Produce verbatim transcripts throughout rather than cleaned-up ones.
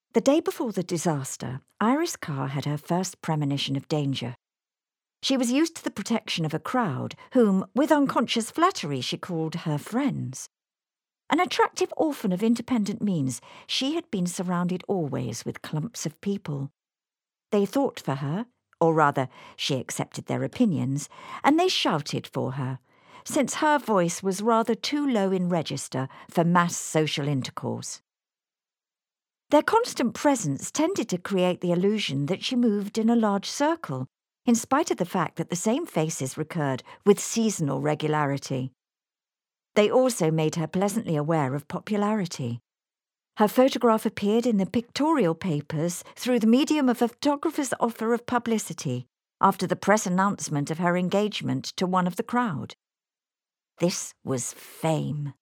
The day before the disaster, Iris Carr had her first premonition of danger. She was used to the protection of a crowd, whom, with unconscious flattery, she called her friends. An attractive orphan of independent means, she had been surrounded always with clumps of people. They thought for her, or rather, she accepted their opinions, and they shouted for her, since her voice was rather too low in register for mass social intercourse. Their constant presence tended to create the illusion that she moved in a large circle, in spite of the fact that the same faces recurred with seasonal regularity. They also made her pleasantly aware of popularity. Her photograph appeared in the pictorial papers through the medium of a photographer's offer of publicity after the press announcement of her engagement to one of the crowd. This was fame.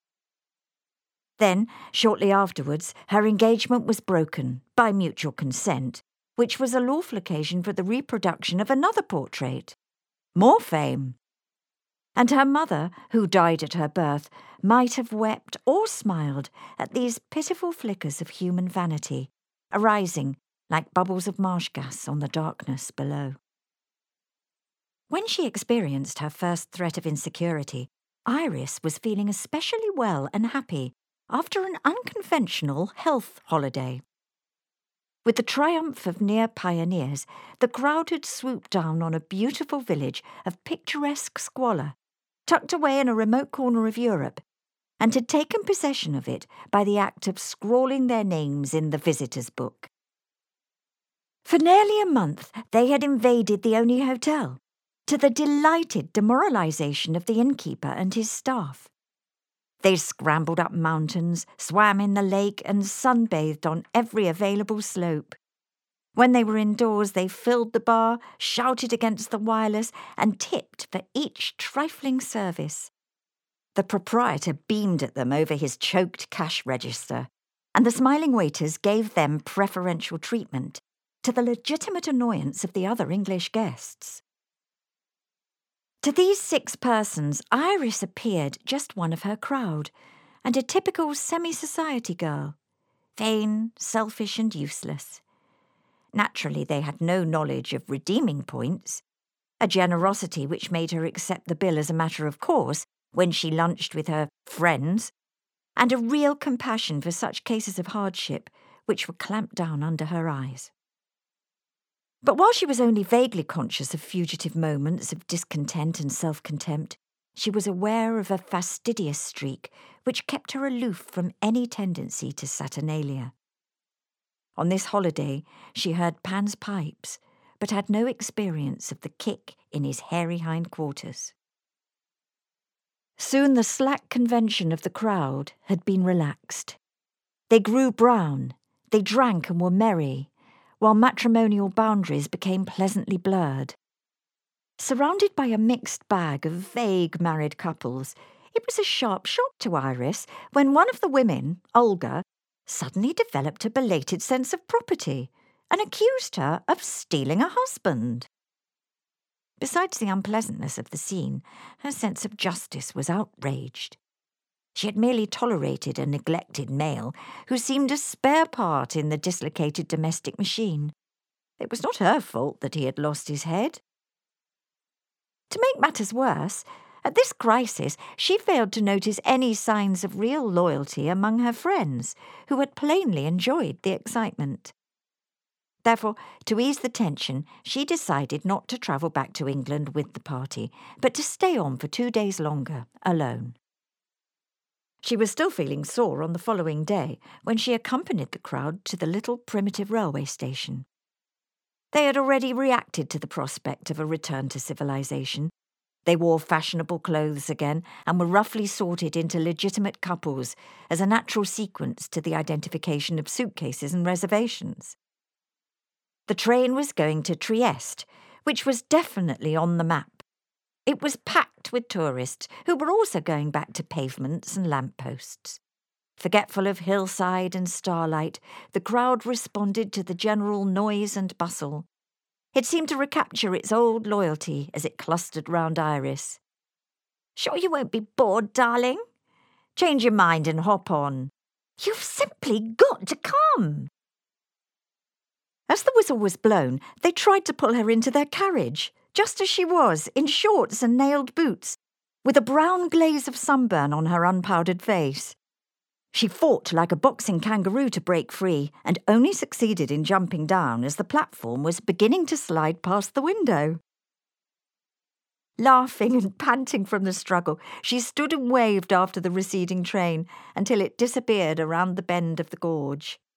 Then, shortly afterwards, her engagement was broken, by mutual consent, which was a lawful occasion for the reproduction of another portrait. More fame. And her mother, who died at her birth, might have wept or smiled at these pitiful flickers of human vanity, arising like bubbles of marsh gas on the darkness below. When she experienced her first threat of insecurity, Iris was feeling especially well and happy after an unconventional health holiday. With the triumph of near pioneers, the crowd had swooped down on a beautiful village of picturesque squalor, tucked away in a remote corner of Europe, and had taken possession of it by the act of scrawling their names in the visitor's book. For nearly a month they had invaded the only hotel, to the delighted demoralization of the innkeeper and his staff. They scrambled up mountains, swam in the lake, and sunbathed on every available slope. When they were indoors, they filled the bar, shouted against the wireless, and tipped for each trifling service. The proprietor beamed at them over his choked cash register, and the smiling waiters gave them preferential treatment, to the legitimate annoyance of the other English guests. To these six persons, Iris appeared just one of her crowd, and a typical semi-society girl, vain, selfish, and useless. Naturally, they had no knowledge of redeeming points, a generosity which made her accept the bill as a matter of course when she lunched with her friends, and a real compassion for such cases of hardship which were clamped down under her eyes. But while she was only vaguely conscious of fugitive moments of discontent and self-contempt, she was aware of a fastidious streak which kept her aloof from any tendency to saturnalia. On this holiday, she heard Pan's pipes, but had no experience of the kick in his hairy hindquarters. Soon the slack convention of the crowd had been relaxed. They grew brown, they drank and were merry, while matrimonial boundaries became pleasantly blurred. Surrounded by a mixed bag of vague married couples, it was a sharp shock to Iris when one of the women, Olga, suddenly developed a belated sense of property and accused her of stealing a husband. Besides the unpleasantness of the scene, her sense of justice was outraged. She had merely tolerated a neglected male who seemed a spare part in the dislocated domestic machine. It was not her fault that he had lost his head. To make matters worse, at this crisis she failed to notice any signs of real loyalty among her friends, who had plainly enjoyed the excitement. Therefore, to ease the tension, she decided not to travel back to England with the party, but to stay on for two days longer, alone. She was still feeling sore on the following day when she accompanied the crowd to the little primitive railway station. They had already reacted to the prospect of a return to civilization. They wore fashionable clothes again and were roughly sorted into legitimate couples as a natural sequence to the identification of suitcases and reservations. The train was going to Trieste, which was definitely on the map. It was packed with tourists who were also going back to pavements and lampposts. Forgetful of hillside and starlight, the crowd responded to the general noise and bustle. It seemed to recapture its old loyalty as it clustered round Iris. "Sure you won't be bored, darling? Change your mind and hop on. You've simply got to come." As the whistle was blown, they tried to pull her into their carriage, just as she was, in shorts and nailed boots, with a brown glaze of sunburn on her unpowdered face. She fought like a boxing kangaroo to break free and only succeeded in jumping down as the platform was beginning to slide past the window. Laughing and panting from the struggle, she stood and waved after the receding train until it disappeared around the bend of the gorge.